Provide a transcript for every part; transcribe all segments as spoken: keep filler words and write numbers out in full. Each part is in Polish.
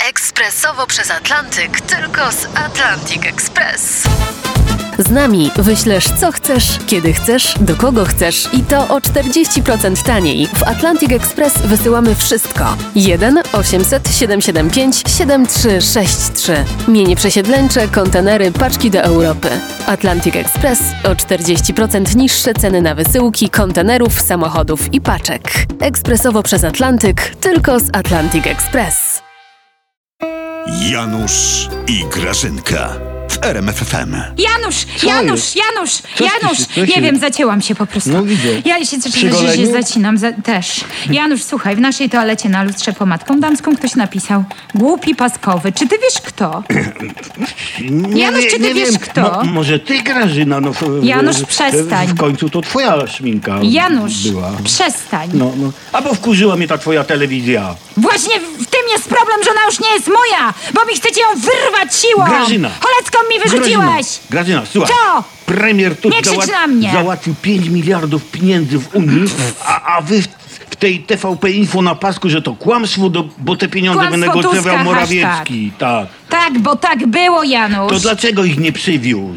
Ekspresowo przez Atlantyk, tylko z Atlantic Express. Z nami wyślesz co chcesz, kiedy chcesz, do kogo chcesz i to o czterdzieści procent taniej. W Atlantic Express wysyłamy wszystko. jeden osiemset siedemset siedemdziesiąt pięć siedemdziesiąt trzy sześćdziesiąt trzy. Mienie przesiedleńcze, kontenery, paczki do Europy. Atlantic Express o czterdzieści procent niższe ceny na wysyłki, kontenerów, samochodów i paczek. Ekspresowo przez Atlantyk, tylko z Atlantic Express. Janusz i Grażynka w R M F F M. Janusz, Co Janusz, jest? Janusz, Co Janusz, się- co nie się- wiem, zacięłam się po prostu. No widzę. Ja się, Przy że, że się goleniu? zacinam za, też. Janusz, słuchaj, w naszej toalecie na lustrze pomadką damską ktoś napisał: głupi paskowy. Czy ty wiesz kto? Nie, Janusz, wie- czy ty nie wiesz wiem. kto? Mo, może ty, Grażyna, no... W, Janusz, w, przestań. W końcu to twoja szminka Janusz, była. przestań. No, no. Albo wkurzyła mnie ta twoja telewizja. Właśnie w tym jest problem, że ona już nie jest moja, bo mi chcecie ją wyrwać siłą. Grażyna. Cholecką mi wyrzuciłeś. Grażyna, Grażyna, słuchaj. Co? Premier Tusk Nie krzycz załat- na mnie. załatwił pięć miliardów pieniędzy w Unii, a, a wy w, w tej T V P Info na pasku, że to kłamstwo, do, bo te pieniądze Kłamstwo wynegocjował Tuska, Morawiecki. Tak. Tak, bo tak było, Janusz. To dlaczego ich nie przywiózł?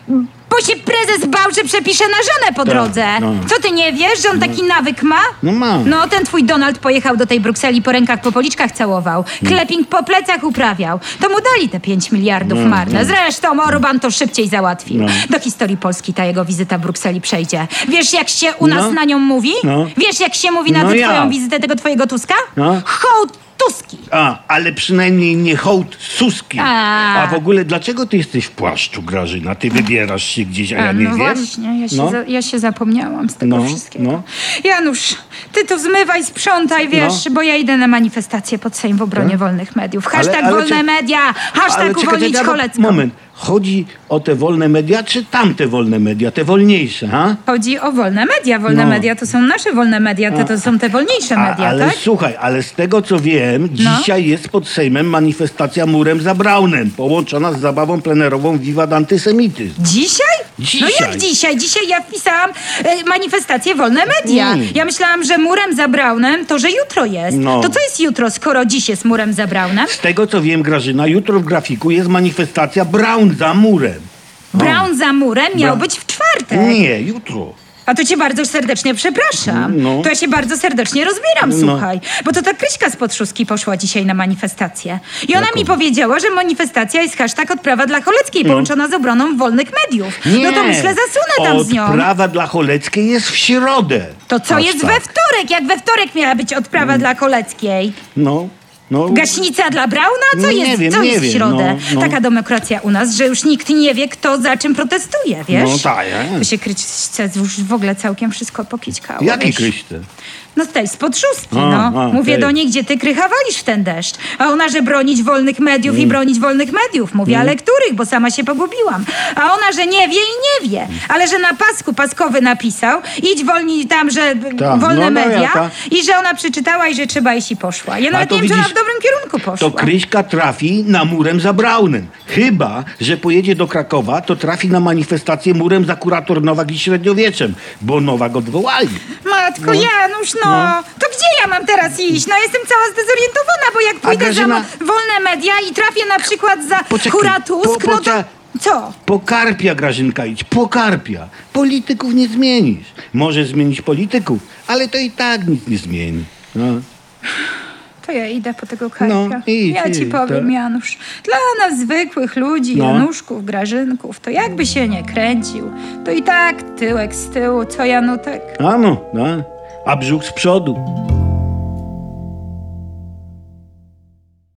Bo się prezes bał, że przepisze na żonę po drodze. no. Co ty nie wiesz, że on taki nawyk ma? No ma. No, ten twój Donald pojechał do tej Brukseli, po rękach, po policzkach całował. Kleping po plecach uprawiał. To mu dali te pięć miliardów No, marne. no. Zresztą Orban to szybciej załatwił. No. Do historii Polski ta jego wizyta w Brukseli przejdzie. Wiesz, jak się u nas No. na nią mówi? No. Wiesz, jak się mówi na No tę jak? twoją wizytę tego twojego Tuska? No. Hołd Tuski. A, ale przynajmniej nie hołd Suski. A. A w ogóle dlaczego ty jesteś w płaszczu, Grażyna? Ty wybierasz się gdzieś, a ja A, nie no wiem? właśnie, ja się, No. za, ja się zapomniałam z tego No, wszystkiego. no. Janusz, ty to zmywaj, sprzątaj, wiesz, No. bo ja idę na manifestację pod Sejm w obronie wolnych mediów. Hashtag Ale- ale wolne czy- media, Ale hashtag czekaj, uwolnić czekaj, Cholecką. Moment. Chodzi o te wolne media, czy tamte wolne media? Te wolniejsze, ha? Chodzi o wolne media. Wolne No. media to są nasze wolne media, te to są te wolniejsze A, media, ale tak? słuchaj, ale z tego co wiem, No. dzisiaj jest pod Sejmem manifestacja murem za Braunem, połączona z zabawą plenerową Wiwat Antysemityzm. Dzisiaj? No Dzisiaj. jak dzisiaj? Dzisiaj ja wpisałam e, manifestację wolne media. Mm. Ja myślałam, że murem za Braunem to, że jutro jest. No. To co jest jutro, skoro dziś jest murem za Braunem? Z tego co wiem, Grażyna, jutro w grafiku jest manifestacja Braun za murem. Braun za murem miał Bra- być w czwartek. Nie, jutro. A to cię bardzo serdecznie przepraszam. No. To ja się bardzo serdecznie rozbieram, No. słuchaj. Bo to ta Kryśka z Podszózki poszła dzisiaj na manifestację. I ona Jaką? mi powiedziała, że manifestacja jest hashtag odprawa dla Choleckiej, połączona z obroną wolnych mediów. Nie. No to myślę, zasunę tam z nią. Odprawa dla Choleckiej jest w środę. To co Aż jest tak. we wtorek? Jak we wtorek miała być odprawa dla Choleckiej? No, no. Gaśnica dla Brauna? Co No nie jest, wiem, co nie jest w wiem, środę? no, no. Taka demokracja u nas, że już nikt nie wie, kto za czym protestuje, wiesz? No tak, ja. To się Kryśce już w ogóle całkiem wszystko pokićkało. Jakiej wiesz? Kryśce? No tej z Podszózki, A, no. a, Mówię tej. do niej, gdzie ty krycha walisz w ten deszcz. A ona, że bronić wolnych mediów Mm. i bronić wolnych mediów. Mówię, ale których, bo sama się pogubiłam. A ona, że nie wie i nie wie. Ale że na pasku paskowy napisał, idź wolni tam, że Ta, wolne no, no, media. jaka? I że ona przeczytała i że trzeba iść i poszła. Ja nawet to nie wiem, czy ona w widzisz, dobrym kierunku poszła. To Kryśka trafi na murem za Braunem. Chyba, że pojedzie do Krakowa, to trafi na manifestację murem za kurator Nowak i średniowieczem, bo Nowak odwołali. Matko, Janusz, no. To gdzie ja mam teraz iść? No jestem cała zdezorientowana, bo jak pójdę Grażyna- za mo- wolne media i trafię na przykład za Poczekaj, Kuratusk, po- no to... poczekaj. Co? Po Karpia, Grażynka, idź, po Karpia. Polityków nie zmienisz. Możesz zmienić polityków, ale to i tak nic nie zmieni. No. To ja idę po tego Karpia. No, idź, ja ci idź, powiem, tak. Janusz. Dla nas zwykłych ludzi, No. Januszków, Grażynków, to jakby się nie kręcił, to i tak tyłek z tyłu, co Janutek? A no, no. A brzuch z przodu.